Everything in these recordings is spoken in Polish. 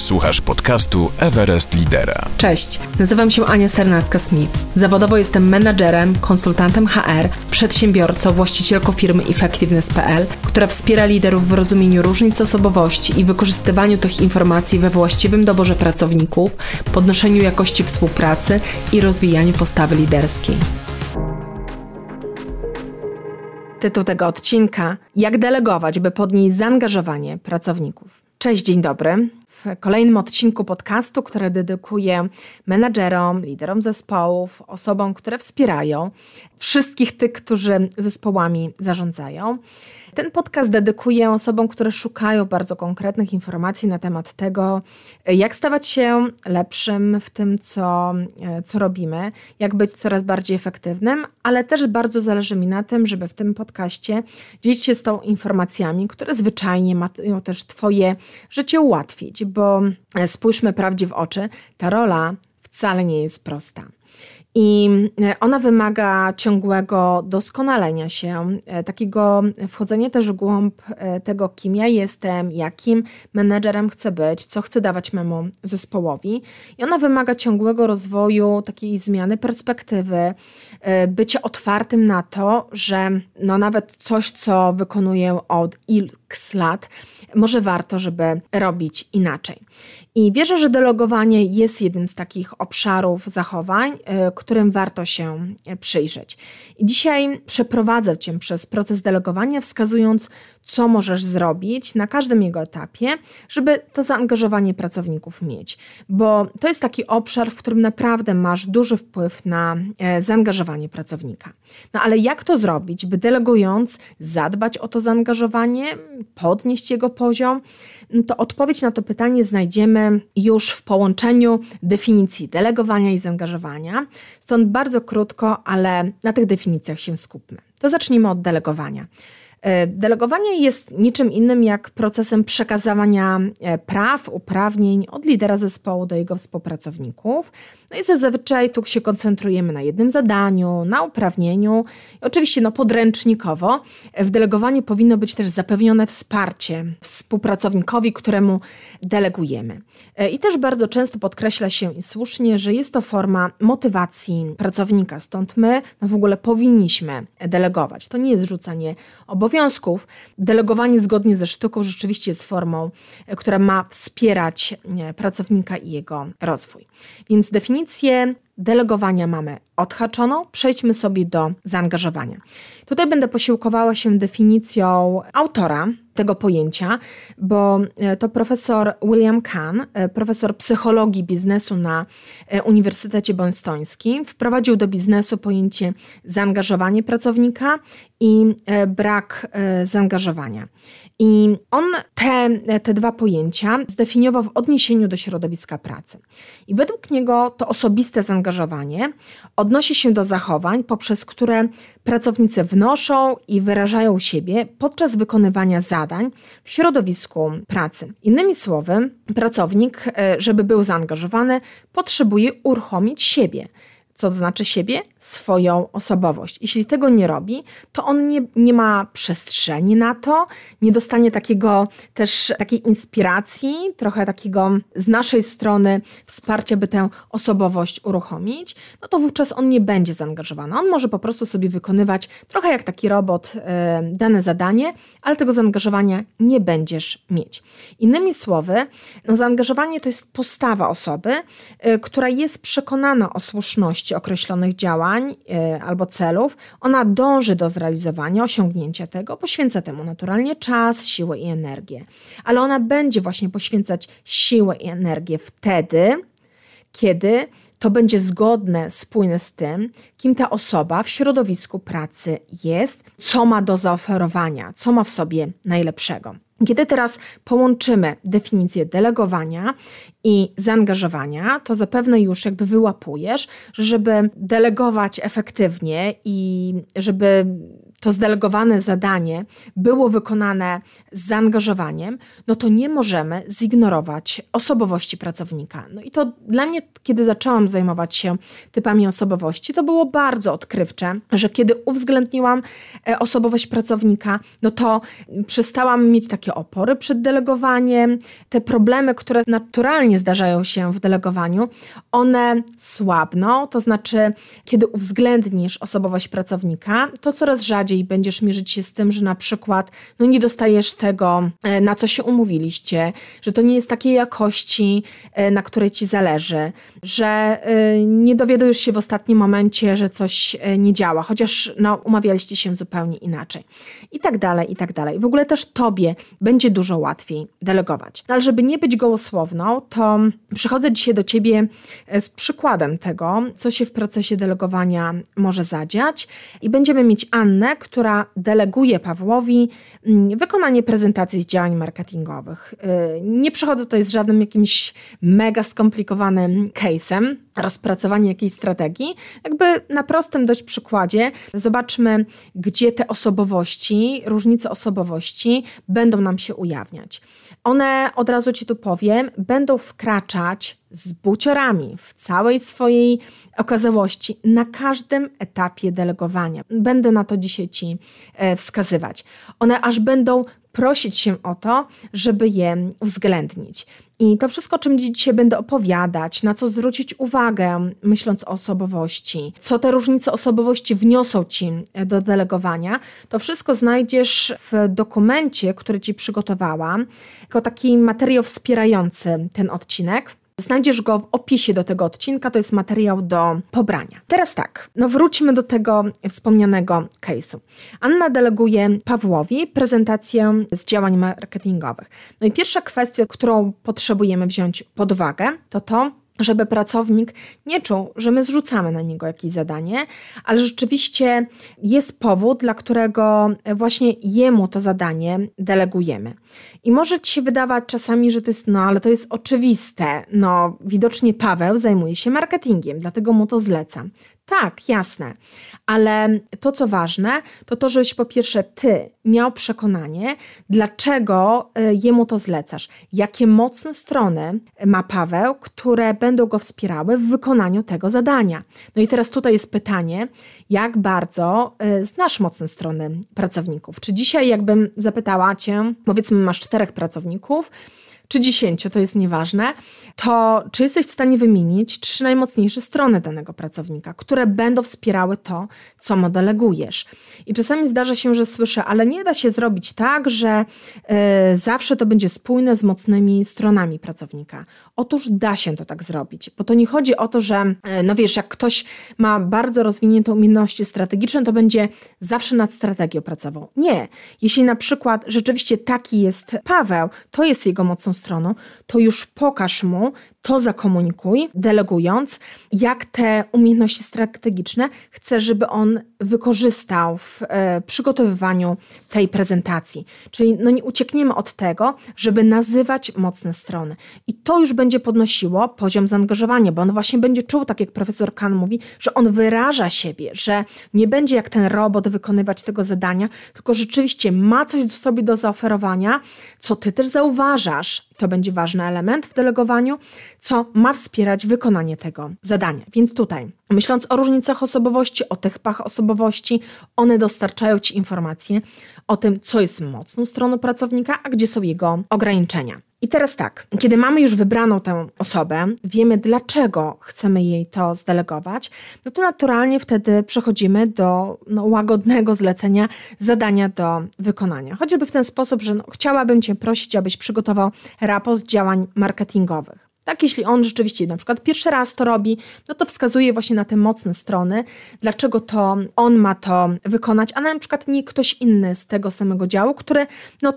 Słuchasz podcastu Everest Lidera. Cześć, nazywam się Ania Sernacka-Smith. Zawodowo jestem menadżerem, konsultantem HR, przedsiębiorcą, właścicielką firmy Effectiveness.pl, która wspiera liderów w rozumieniu różnic osobowości i wykorzystywaniu tych informacji we właściwym doborze pracowników, podnoszeniu jakości współpracy i rozwijaniu postawy liderskiej. Tytuł tego odcinka: jak delegować, by podnieść zaangażowanie pracowników. Cześć, dzień dobry. W kolejnym odcinku podcastu, który dedykuję menadżerom, liderom zespołów, osobom, które wspierają, wszystkich tych, którzy zespołami zarządzają. Ten podcast dedykuję osobom, które szukają bardzo konkretnych informacji na temat tego, jak stawać się lepszym w tym, co robimy, jak być coraz bardziej efektywnym, ale też bardzo zależy mi na tym, żeby w tym podcaście dzielić się z tą informacjami, które zwyczajnie mają też Twoje życie ułatwić, bo spójrzmy prawdzie w oczy, ta rola wcale nie jest prosta. I ona wymaga ciągłego doskonalenia się, takiego wchodzenia też w głąb tego, kim ja jestem, jakim menedżerem chcę być, co chcę dawać memu zespołowi. I ona wymaga ciągłego rozwoju, takiej zmiany perspektywy, bycia otwartym na to, że nawet coś, co wykonuję od x lat, może warto, żeby robić inaczej. I wierzę, że delegowanie jest jednym z takich obszarów zachowań, którym warto się przyjrzeć. I dzisiaj przeprowadzę Cię przez proces delegowania, wskazując, co możesz zrobić na każdym jego etapie, żeby to zaangażowanie pracowników mieć. Bo to jest taki obszar, w którym naprawdę masz duży wpływ na zaangażowanie pracownika. Ale jak to zrobić, by delegując zadbać o to zaangażowanie, podnieść jego poziom? To odpowiedź na to pytanie znajdziemy już w połączeniu definicji delegowania i zaangażowania. Stąd bardzo krótko, ale na tych definicjach się skupmy. To zacznijmy od delegowania. Delegowanie jest niczym innym jak procesem przekazywania praw, uprawnień od lidera zespołu do jego współpracowników. I zazwyczaj tu się koncentrujemy na jednym zadaniu, na uprawnieniu. I oczywiście podręcznikowo w delegowaniu powinno być też zapewnione wsparcie współpracownikowi, któremu delegujemy. I też bardzo często podkreśla się i słusznie, że jest to forma motywacji pracownika. Stąd my w ogóle powinniśmy delegować. To nie jest rzucanie obowiązków. Delegowanie zgodnie ze sztuką rzeczywiście jest formą, która ma wspierać pracownika i jego rozwój. Więc definicję delegowania mamy odhaczoną. Przejdźmy sobie do zaangażowania. Tutaj będę posiłkowała się definicją autora tego pojęcia, bo to profesor William Kahn, profesor psychologii biznesu na Uniwersytecie Bostońskim, wprowadził do biznesu pojęcie zaangażowanie pracownika i brak zaangażowania. I on te dwa pojęcia zdefiniował w odniesieniu do środowiska pracy. I według niego to osobiste zaangażowanie odnosi się do zachowań, poprzez które pracownicy wnoszą i wyrażają siebie podczas wykonywania zadań w środowisku pracy. Innymi słowy, pracownik, żeby był zaangażowany, potrzebuje uruchomić siebie. Co to znaczy siebie? Swoją osobowość. Jeśli tego nie robi, to on nie ma przestrzeni na to, nie dostanie takiej inspiracji, trochę takiego z naszej strony wsparcia, by tę osobowość uruchomić, to wówczas on nie będzie zaangażowany. On może po prostu sobie wykonywać trochę jak taki robot dane zadanie, ale tego zaangażowania nie będziesz mieć. Innymi słowy, zaangażowanie to jest postawa osoby, która jest przekonana o słuszności określonych działań albo celów. Ona dąży do zrealizowania, osiągnięcia tego, poświęca temu naturalnie czas, siłę i energię. Ale ona będzie właśnie poświęcać siłę i energię wtedy, kiedy to będzie zgodne, spójne z tym, kim ta osoba w środowisku pracy jest, co ma do zaoferowania, co ma w sobie najlepszego. Kiedy teraz połączymy definicję delegowania i zaangażowania, to zapewne już wyłapujesz, że żeby delegować efektywnie i żeby to zdelegowane zadanie było wykonane z zaangażowaniem, no to nie możemy zignorować osobowości pracownika. No i to dla mnie, kiedy zaczęłam zajmować się typami osobowości, to było bardzo odkrywcze, że kiedy uwzględniłam osobowość pracownika, no to przestałam mieć takie opory przed delegowaniem. Te problemy, które naturalnie zdarzają się w delegowaniu, one słabną, to znaczy, kiedy uwzględnisz osobowość pracownika, to coraz rzadziej będziesz mierzyć się z tym, że na przykład nie dostajesz tego, na co się umówiliście, że to nie jest takiej jakości, na której ci zależy, że nie dowiadujesz się w ostatnim momencie, że coś nie działa, chociaż umawialiście się zupełnie inaczej. I tak dalej, i tak dalej. W ogóle też tobie będzie dużo łatwiej delegować. Ale żeby nie być gołosłowną, to przychodzę dzisiaj do ciebie z przykładem tego, co się w procesie delegowania może zadziać i będziemy mieć Annę, która deleguje Pawłowi wykonanie prezentacji z działań marketingowych. Nie przychodzę tutaj z żadnym jakimś mega skomplikowanym case'em, rozpracowanie jakiejś strategii. Jakby na prostym dość przykładzie zobaczmy, gdzie te osobowości, różnice osobowości będą nam się ujawniać. One, od razu ci tu powiem, będą wkraczać z buciorami w całej swojej okazałości na każdym etapie delegowania. Będę na to dzisiaj ci wskazywać. One aż będą prosić się o to, żeby je uwzględnić. I to wszystko, o czym dzisiaj będę opowiadać, na co zwrócić uwagę, myśląc o osobowości, co te różnice osobowości wniosą ci do delegowania, to wszystko znajdziesz w dokumencie, który ci przygotowałam, jako taki materiał wspierający ten odcinek. Znajdziesz go w opisie do tego odcinka, to jest materiał do pobrania. Teraz tak, wróćmy do tego wspomnianego case'u. Anna deleguje Pawłowi prezentację z działań marketingowych. No i pierwsza kwestia, którą potrzebujemy wziąć pod uwagę, to, żeby pracownik nie czuł, że my zrzucamy na niego jakieś zadanie, ale rzeczywiście jest powód, dla którego właśnie jemu to zadanie delegujemy. I może ci się wydawać czasami, że to jest, ale to jest oczywiste. Widocznie Paweł zajmuje się marketingiem, dlatego mu to zlecam. Tak, jasne, ale to, co ważne, to, żebyś po pierwsze ty miał przekonanie, dlaczego jemu to zlecasz. Jakie mocne strony ma Paweł, które będą go wspierały w wykonaniu tego zadania. No i teraz tutaj jest pytanie, jak bardzo znasz mocne strony pracowników? Czy dzisiaj, jakbym zapytała cię, powiedzmy masz 4 pracowników, czy 10, to jest nieważne, to czy jesteś w stanie wymienić 3 najmocniejsze strony danego pracownika, które będą wspierały to, co mu delegujesz. I czasami zdarza się, że słyszę, ale nie da się zrobić tak, że zawsze to będzie spójne z mocnymi stronami pracownika. Otóż da się to tak zrobić, bo to nie chodzi o to, że jak ktoś ma bardzo rozwinięte umiejętności strategiczne, to będzie zawsze nad strategią pracował. Nie. Jeśli na przykład rzeczywiście taki jest Paweł, to jest jego mocną stroną, to już pokaż mu, to zakomunikuj, delegując, jak te umiejętności strategiczne chcesz, żeby on wykorzystał w przygotowywaniu tej prezentacji. Czyli nie uciekniemy od tego, żeby nazywać mocne strony. I to już będzie podnosiło poziom zaangażowania, bo on właśnie będzie czuł, tak jak profesor Kahn mówi, że on wyraża siebie, że nie będzie jak ten robot wykonywać tego zadania, tylko rzeczywiście ma coś sobie do zaoferowania, co ty też zauważasz. To będzie ważny element w delegowaniu, co ma wspierać wykonanie tego zadania. Więc tutaj, myśląc o różnicach osobowości, o typach osobowości, one dostarczają ci informacje o tym, co jest mocną stroną pracownika, a gdzie są jego ograniczenia. I teraz tak, kiedy mamy już wybraną tę osobę, wiemy, dlaczego chcemy jej to zdelegować, to naturalnie wtedy przechodzimy do łagodnego zlecenia zadania do wykonania. Choćby w ten sposób, że chciałabym cię prosić, abyś przygotował raport działań marketingowych. Tak, jeśli on rzeczywiście na przykład pierwszy raz to robi, to wskazuje właśnie na te mocne strony, dlaczego to on ma to wykonać, a na przykład nie ktoś inny z tego samego działu, który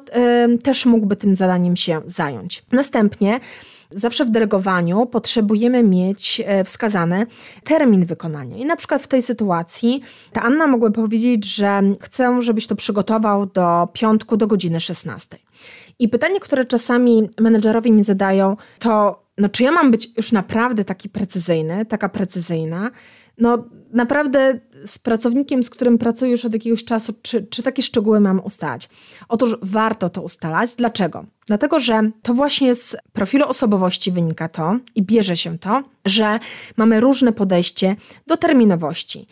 też mógłby tym zadaniem się zająć. Następnie zawsze w delegowaniu potrzebujemy mieć wskazany termin wykonania. I na przykład w tej sytuacji ta Anna mogłaby powiedzieć, że chcę, żebyś to przygotował do piątku do godziny 16. I pytanie, które czasami menedżerowie mi zadają, to czy ja mam być już naprawdę taki precyzyjny, taka precyzyjna? naprawdę z pracownikiem, z którym pracuję już od jakiegoś czasu, czy takie szczegóły mam ustalać? Otóż warto to ustalać. Dlaczego? Dlatego, że to właśnie z profilu osobowości wynika to i bierze się to, że mamy różne podejście do terminowości.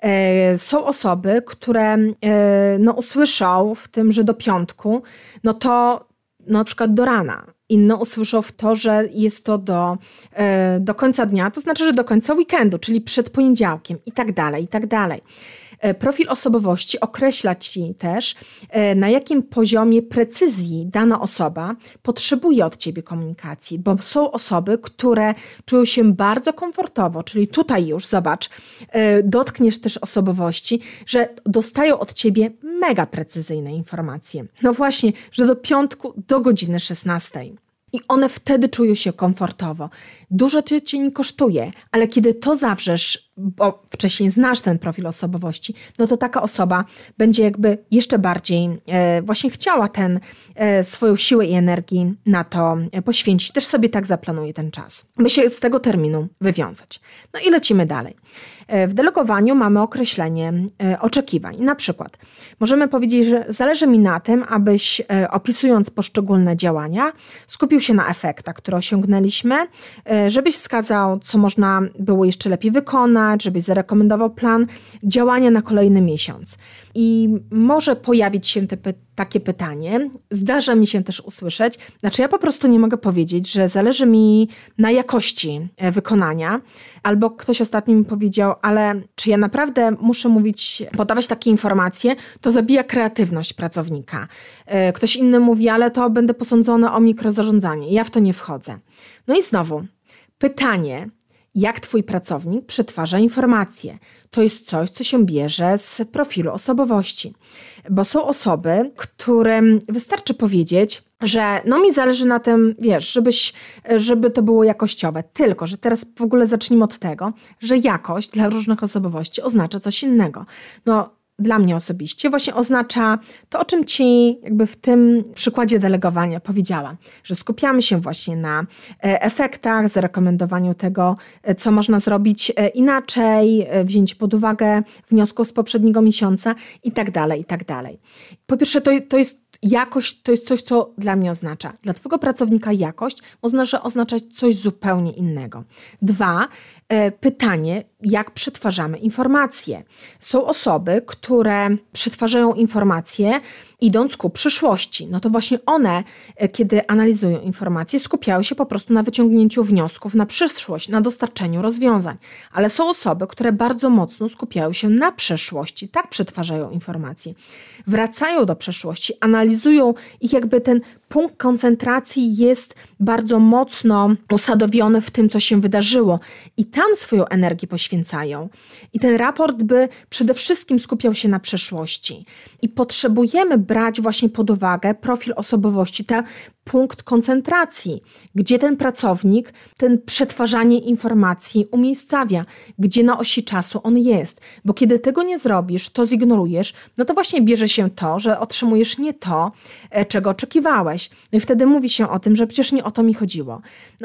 Są osoby, które usłyszą w tym, że do piątku, to na przykład do rana. Inne usłyszą w to, że jest to do końca dnia, to znaczy, że do końca weekendu, czyli przed poniedziałkiem i tak dalej, i tak dalej. Profil osobowości określa ci też, na jakim poziomie precyzji dana osoba potrzebuje od ciebie komunikacji, bo są osoby, które czują się bardzo komfortowo, czyli tutaj już, zobacz, dotkniesz też osobowości, że dostają od ciebie mega precyzyjne informacje. No właśnie, że do piątku, do godziny 16. I one wtedy czują się komfortowo. Dużo cię nie kosztuje, ale kiedy to zawrzesz, bo wcześniej znasz ten profil osobowości, to taka osoba będzie jakby jeszcze bardziej właśnie chciała swoją siłę i energię na to poświęcić. Też sobie tak zaplanuje ten czas, by się z tego terminu wywiązać. I lecimy dalej. W delegowaniu mamy określenie oczekiwań. Na przykład możemy powiedzieć, że zależy mi na tym, abyś opisując poszczególne działania skupił się na efektach, które osiągnęliśmy, żebyś wskazał, co można było jeszcze lepiej wykonać, żebyś zarekomendował plan działania na kolejny miesiąc. I może pojawić się takie pytanie, zdarza mi się też usłyszeć, ja po prostu nie mogę powiedzieć, że zależy mi na jakości wykonania, albo ktoś ostatnio mi powiedział, ale czy ja naprawdę muszę podawać takie informacje, to zabija kreatywność pracownika. Ktoś inny mówi, ale to będę posądzony o mikrozarządzanie. Ja w to nie wchodzę. I znowu pytanie, jak twój pracownik przetwarza informacje. To jest coś, co się bierze z profilu osobowości. Bo są osoby, którym wystarczy powiedzieć, że mi zależy na tym, żeby to było jakościowe. Tylko, że teraz w ogóle zacznijmy od tego, że jakość dla różnych osobowości oznacza coś innego. Dla mnie osobiście właśnie oznacza to, o czym ci jakby w tym przykładzie delegowania powiedziałam, że skupiamy się właśnie na efektach, zarekomendowaniu tego, co można zrobić inaczej, wzięcie pod uwagę wniosków z poprzedniego miesiąca i tak dalej, i tak dalej. Po pierwsze, to jest jakość, to jest coś, co dla mnie oznacza. Dla twojego pracownika jakość może oznaczać coś zupełnie innego. 2, pytanie, jak przetwarzamy informacje. Są osoby, które przetwarzają informacje idąc ku przyszłości. To właśnie one, kiedy analizują informacje, skupiają się po prostu na wyciągnięciu wniosków na przyszłość, na dostarczeniu rozwiązań. Ale są osoby, które bardzo mocno skupiają się na przeszłości, tak przetwarzają informacje. Wracają do przeszłości, analizują ich jakby ten punkt koncentracji jest bardzo mocno usadowiony w tym, co się wydarzyło i tam swoją energię poświęcają. I ten raport by przede wszystkim skupiał się na przeszłości. I potrzebujemy brać właśnie pod uwagę profil osobowości, ten punkt koncentracji, gdzie ten pracownik, ten przetwarzanie informacji umiejscawia, gdzie na osi czasu on jest. Bo kiedy tego nie zrobisz, to zignorujesz, to właśnie bierze się to, że otrzymujesz nie to, czego oczekiwałeś. I wtedy mówi się o tym, że przecież nie o to mi chodziło.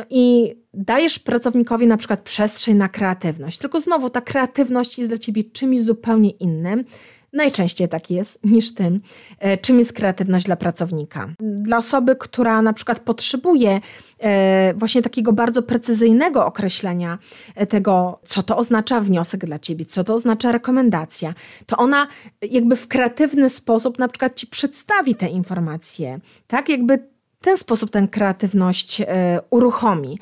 I dajesz pracownikowi na przykład przestrzeń na kreatywność, tylko znowu ta kreatywność jest dla ciebie czymś zupełnie innym. Najczęściej tak jest niż tym, czym jest kreatywność dla pracownika. Dla osoby, która na przykład potrzebuje właśnie takiego bardzo precyzyjnego określenia tego, co to oznacza wniosek dla ciebie, co to oznacza rekomendacja, to ona jakby w kreatywny sposób na przykład ci przedstawi te informacje, tak? Jakby w ten sposób tę kreatywność uruchomi.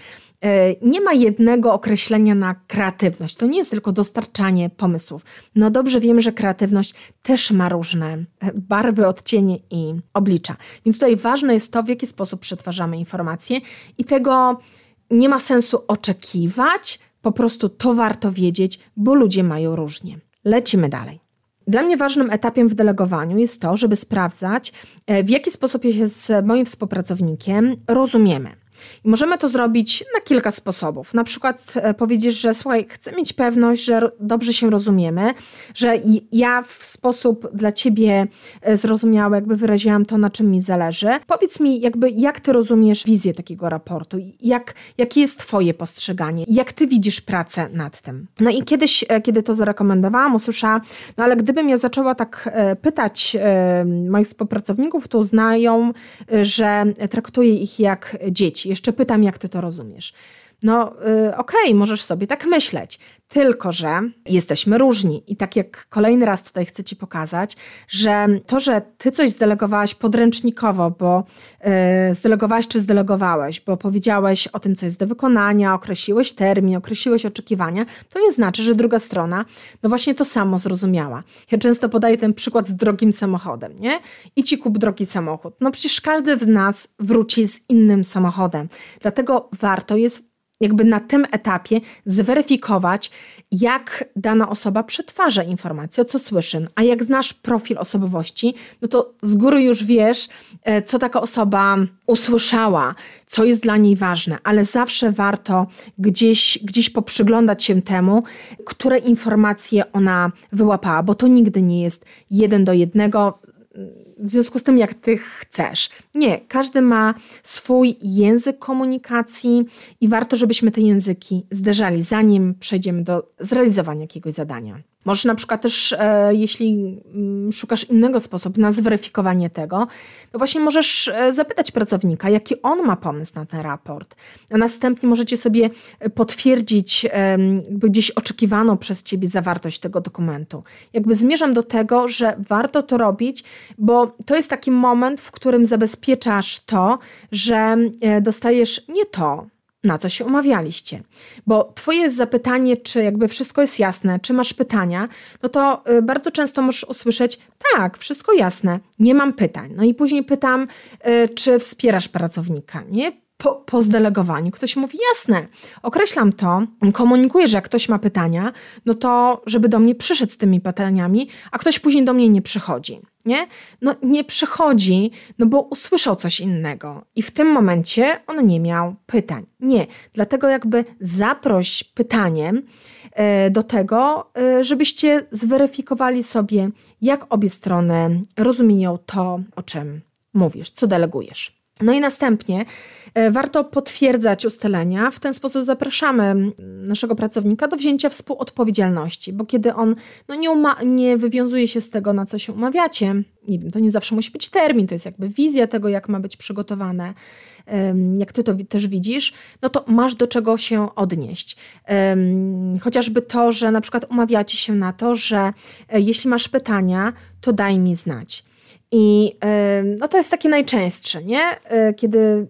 Nie ma jednego określenia na kreatywność. To nie jest tylko dostarczanie pomysłów. Dobrze wiemy, że kreatywność też ma różne barwy, odcienie i oblicza. Więc tutaj ważne jest to, w jaki sposób przetwarzamy informacje i tego nie ma sensu oczekiwać, po prostu to warto wiedzieć, bo ludzie mają różnie. Lecimy dalej. Dla mnie ważnym etapem w delegowaniu jest to, żeby sprawdzać, w jaki sposób się z moim współpracownikiem rozumiemy. I możemy to zrobić na kilka sposobów. Na przykład powiedzieć, że słuchaj, chcę mieć pewność, że dobrze się rozumiemy, że ja w sposób dla ciebie zrozumiały jakby wyraziłam to, na czym mi zależy. Powiedz mi jakby, jak ty rozumiesz wizję takiego raportu, jakie jest twoje postrzeganie, jak ty widzisz pracę nad tym. No i kiedyś, kiedy to zarekomendowałam, usłyszałam, no ale gdybym ja zaczęła tak pytać moich współpracowników, to uznają, że traktuję ich jak dzieci. Jeszcze pytam, jak ty to rozumiesz. No okej, możesz sobie tak myśleć, tylko że jesteśmy różni i tak jak kolejny raz tutaj chcę ci pokazać, że to, że ty coś zdelegowałaś podręcznikowo, bo zdelegowałaś czy zdelegowałeś, bo powiedziałeś o tym, co jest do wykonania, określiłeś termin, określiłeś oczekiwania, to nie znaczy, że druga strona no właśnie to samo zrozumiała. Ja często podaję ten przykład z drogim samochodem, nie? Idź i kup drogi samochód. No przecież każdy w nas wróci z innym samochodem, dlatego warto jest jakby na tym etapie zweryfikować, jak dana osoba przetwarza informacje, o co słyszy. A jak znasz profil osobowości, no to z góry już wiesz, co taka osoba usłyszała, co jest dla niej ważne, ale zawsze warto gdzieś poprzyglądać się temu, które informacje ona wyłapała, bo to nigdy nie jest 1:1, w związku z tym, jak ty chcesz. Nie, każdy ma swój język komunikacji i warto, żebyśmy te języki zderzali, zanim przejdziemy do zrealizowania jakiegoś zadania. Możesz na przykład też, jeśli szukasz innego sposobu na zweryfikowanie tego, to właśnie możesz zapytać pracownika, jaki on ma pomysł na ten raport. A następnie możecie sobie potwierdzić jakby gdzieś oczekiwaną przez ciebie zawartość tego dokumentu. Jakby zmierzam do tego, że warto to robić, bo to jest taki moment, w którym zabezpieczasz to, że dostajesz nie to, na co się umawialiście. Bo twoje zapytanie, czy jakby wszystko jest jasne, czy masz pytania, no to bardzo często możesz usłyszeć, tak, wszystko jasne, nie mam pytań. No i później pytam, czy wspierasz pracownika, nie? Po zdelegowaniu ktoś mówi, jasne, określam to, komunikuję, że jak ktoś ma pytania, no to żeby do mnie przyszedł z tymi pytaniami, a ktoś później do mnie nie przychodzi. Nie? No nie przychodzi, no bo usłyszał coś innego i w tym momencie on nie miał pytań. Nie, dlatego jakby zaproś pytaniem do tego, żebyście zweryfikowali sobie, jak obie strony rozumieją to, o czym mówisz, co delegujesz. No i następnie warto potwierdzać ustalenia. W ten sposób zapraszamy naszego pracownika do wzięcia współodpowiedzialności, bo kiedy on nie wywiązuje się z tego, na co się umawiacie, nie wiem, to nie zawsze musi być termin, to jest jakby wizja tego, jak ma być przygotowane, jak ty to też widzisz, no to masz do czego się odnieść. Chociażby to, że na przykład umawiacie się na to, że jeśli masz pytania, to daj mi znać. I no to jest takie najczęstsze, nie? Kiedy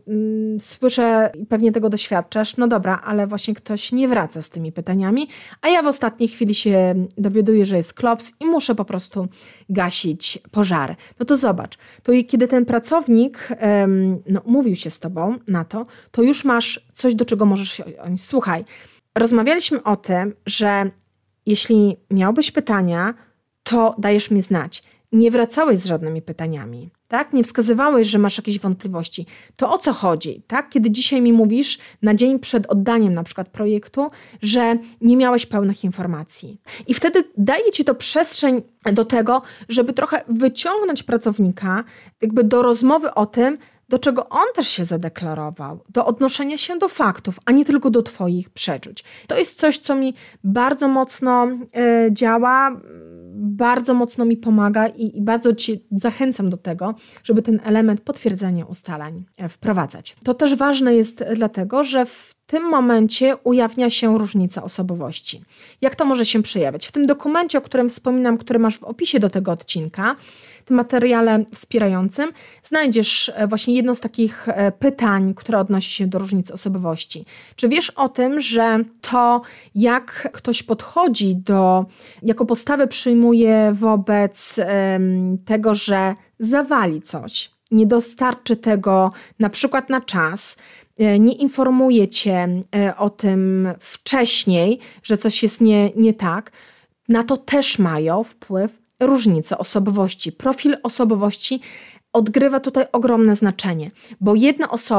słyszę i pewnie tego doświadczasz, no dobra, ale właśnie ktoś nie wraca z tymi pytaniami, a ja w ostatniej chwili się dowiaduję, że jest klops i muszę po prostu gasić pożary. No to zobacz, to kiedy ten pracownik umówił się z tobą na to, to już masz coś, do czego możesz się odnieść. Słuchaj, rozmawialiśmy o tym, że jeśli miałbyś pytania, to dajesz mi znać. Nie wracałeś z żadnymi pytaniami, tak? Nie wskazywałeś, że masz jakieś wątpliwości. To o co chodzi, tak? Kiedy dzisiaj mi mówisz na dzień przed oddaniem na przykład projektu, że nie miałeś pełnych informacji. I wtedy daje ci to przestrzeń do tego, żeby trochę wyciągnąć pracownika jakby do rozmowy o tym, do czego on też się zadeklarował, do odnoszenia się do faktów, a nie tylko do twoich przeczuć. To jest coś, co mi bardzo mocno działa, bardzo mocno mi pomaga i bardzo cię zachęcam do tego, żeby ten element potwierdzenia ustaleń wprowadzać. To też ważne jest dlatego, że w tym momencie ujawnia się różnica osobowości. Jak to może się przejawiać? W tym dokumencie, o którym wspominam, który masz w opisie do tego odcinka, w tym materiale wspierającym, znajdziesz właśnie jedno z takich pytań, które odnosi się do różnicy osobowości. Czy wiesz o tym, że to, jak ktoś podchodzi jako podstawę przyjmuje wobec tego, że zawali coś, nie dostarczy tego na przykład na czas, nie informuje cię o tym wcześniej, że coś jest nie tak, na to też mają wpływ różnice osobowości. Profil osobowości odgrywa tutaj ogromne znaczenie, bo jedne osoby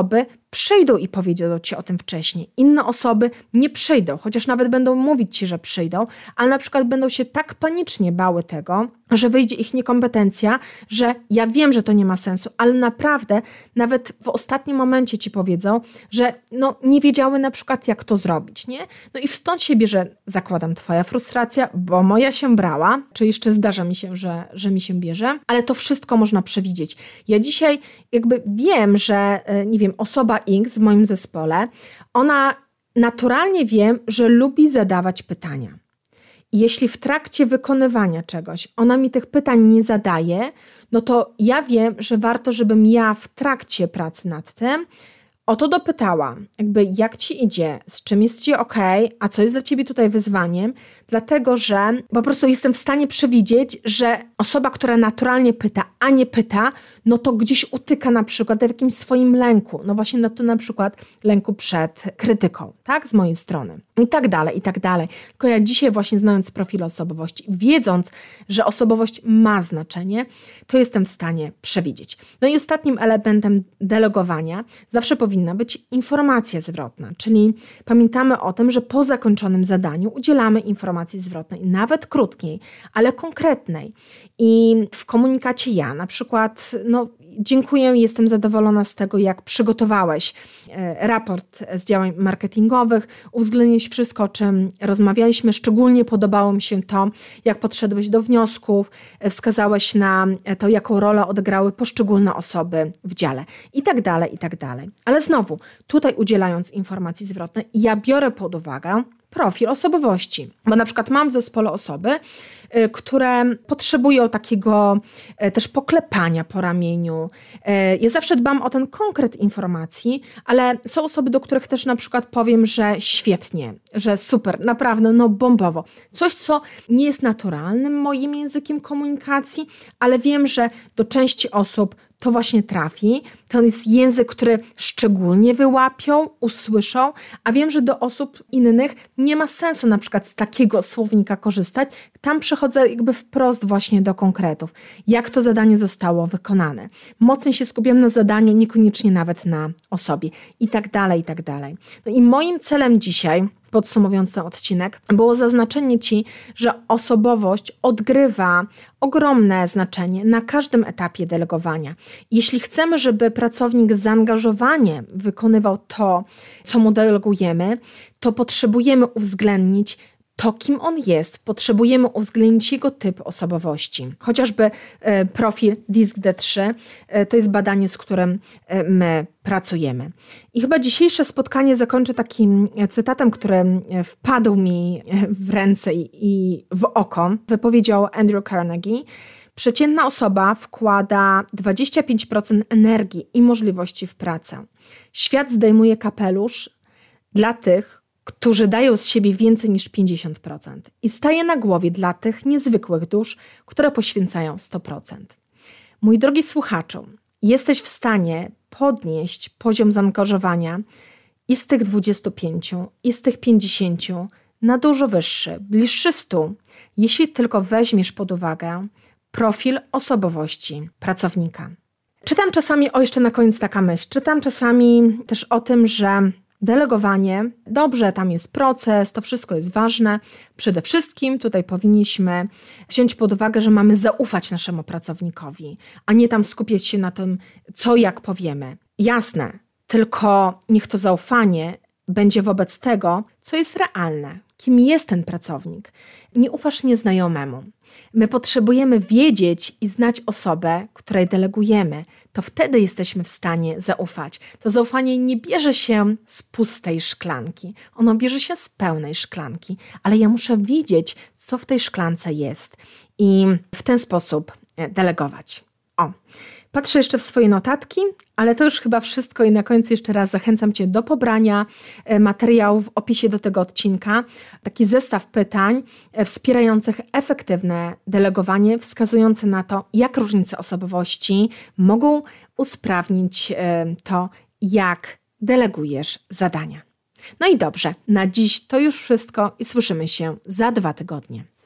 przyjdą i powiedzą Ci o tym wcześniej. Inne osoby nie przyjdą, chociaż nawet będą mówić Ci, że przyjdą, ale na przykład będą się tak panicznie bały tego, że wyjdzie ich niekompetencja, że ja wiem, że to nie ma sensu, ale naprawdę nawet w ostatnim momencie Ci powiedzą, że nie wiedziały na przykład jak to zrobić, nie? No i stąd się bierze, zakładam, Twoja frustracja, bo moja się brała, czy jeszcze zdarza mi się, że mi się bierze, ale to wszystko można przewidzieć. Ja dzisiaj jakby wiem, że osoba X w moim zespole, ona naturalnie wiem, że lubi zadawać pytania. I jeśli w trakcie wykonywania czegoś ona mi tych pytań nie zadaje, no to ja wiem, że warto, żebym ja w trakcie pracy nad tym o to dopytała, jak Ci idzie, z czym jest Ci okej, a co jest dla Ciebie tutaj wyzwaniem, dlatego że po prostu jestem w stanie przewidzieć, że osoba, która naturalnie pyta, a nie pyta, no to gdzieś utyka na przykład w jakimś swoim lęku, no właśnie to na przykład lęku przed krytyką, tak, z mojej strony i tak dalej, i tak dalej. Tylko ja dzisiaj właśnie znając profil osobowości, wiedząc, że osobowość ma znaczenie, to jestem w stanie przewidzieć. No i ostatnim elementem delegowania zawsze powinna być informacja zwrotna, czyli pamiętamy o tym, że po zakończonym zadaniu udzielamy informacji zwrotnej, nawet krótkiej, ale konkretnej. I w komunikacie ja na przykład, dziękuję, jestem zadowolona z tego, jak przygotowałeś raport z działań marketingowych, uwzględniłeś wszystko, o czym rozmawialiśmy. Szczególnie podobało mi się to, jak podszedłeś do wniosków, wskazałeś na to, jaką rolę odegrały poszczególne osoby w dziale i tak dalej, i tak dalej. Ale znowu, tutaj udzielając informacji zwrotnej, ja biorę pod uwagę profil osobowości, bo na przykład mam w zespole osoby, które potrzebują takiego też poklepania po ramieniu. Ja zawsze dbam o ten konkret informacji, ale są osoby, do których też na przykład powiem, że świetnie, że super, naprawdę, bombowo. Coś, co nie jest naturalnym moim językiem komunikacji, ale wiem, że do części osób to właśnie trafi. To jest język, który szczególnie wyłapią, usłyszą, a wiem, że do osób innych nie ma sensu na przykład z takiego słownika korzystać. Tam przechodzę wprost właśnie do konkretów. Jak to zadanie zostało wykonane. Mocniej się skupiam na zadaniu, niekoniecznie nawet na osobie. I tak dalej, i tak dalej. No i moim celem dzisiaj, podsumowując ten odcinek, było zaznaczenie Ci, że osobowość odgrywa ogromne znaczenie na każdym etapie delegowania. Jeśli chcemy, żeby pracownik z zaangażowaniem wykonywał to, co mu delegujemy, to potrzebujemy uwzględnić to, kim on jest. Potrzebujemy uwzględnić jego typ osobowości. Chociażby profil DISC-D3 to jest badanie, z którym my pracujemy. I chyba dzisiejsze spotkanie zakończę takim cytatem, który wpadł mi w ręce i w oko. Wypowiedział Andrew Carnegie. Przeciętna osoba wkłada 25% energii i możliwości w pracę. Świat zdejmuje kapelusz dla tych, którzy dają z siebie więcej niż 50% i staje na głowie dla tych niezwykłych dusz, które poświęcają 100%. Mój drogi słuchaczu, jesteś w stanie podnieść poziom zaangażowania i z tych 25, i z tych 50 na dużo wyższy, bliższy 100, jeśli tylko weźmiesz pod uwagę profil osobowości pracownika. Czytam czasami, jeszcze na koniec taka myśl, czytam czasami też o tym, że delegowanie, dobrze, tam jest proces, to wszystko jest ważne. Przede wszystkim tutaj powinniśmy wziąć pod uwagę, że mamy zaufać naszemu pracownikowi, a nie tam skupiać się na tym, co jak powiemy. Jasne, tylko niech to zaufanie będzie wobec tego, co jest realne. Kim jest ten pracownik? Nie ufasz nieznajomemu. My potrzebujemy wiedzieć i znać osobę, której delegujemy. To wtedy jesteśmy w stanie zaufać. To zaufanie nie bierze się z pustej szklanki. Ono bierze się z pełnej szklanki. Ale ja muszę widzieć, co w tej szklance jest i w ten sposób delegować. Patrzę jeszcze w swoje notatki, ale to już chyba wszystko i na końcu jeszcze raz zachęcam Cię do pobrania materiału w opisie do tego odcinka. Taki zestaw pytań wspierających efektywne delegowanie, wskazujące na to, jak różnice osobowości mogą usprawnić to, jak delegujesz zadania. No i dobrze, na dziś to już wszystko i słyszymy się za 2 tygodnie.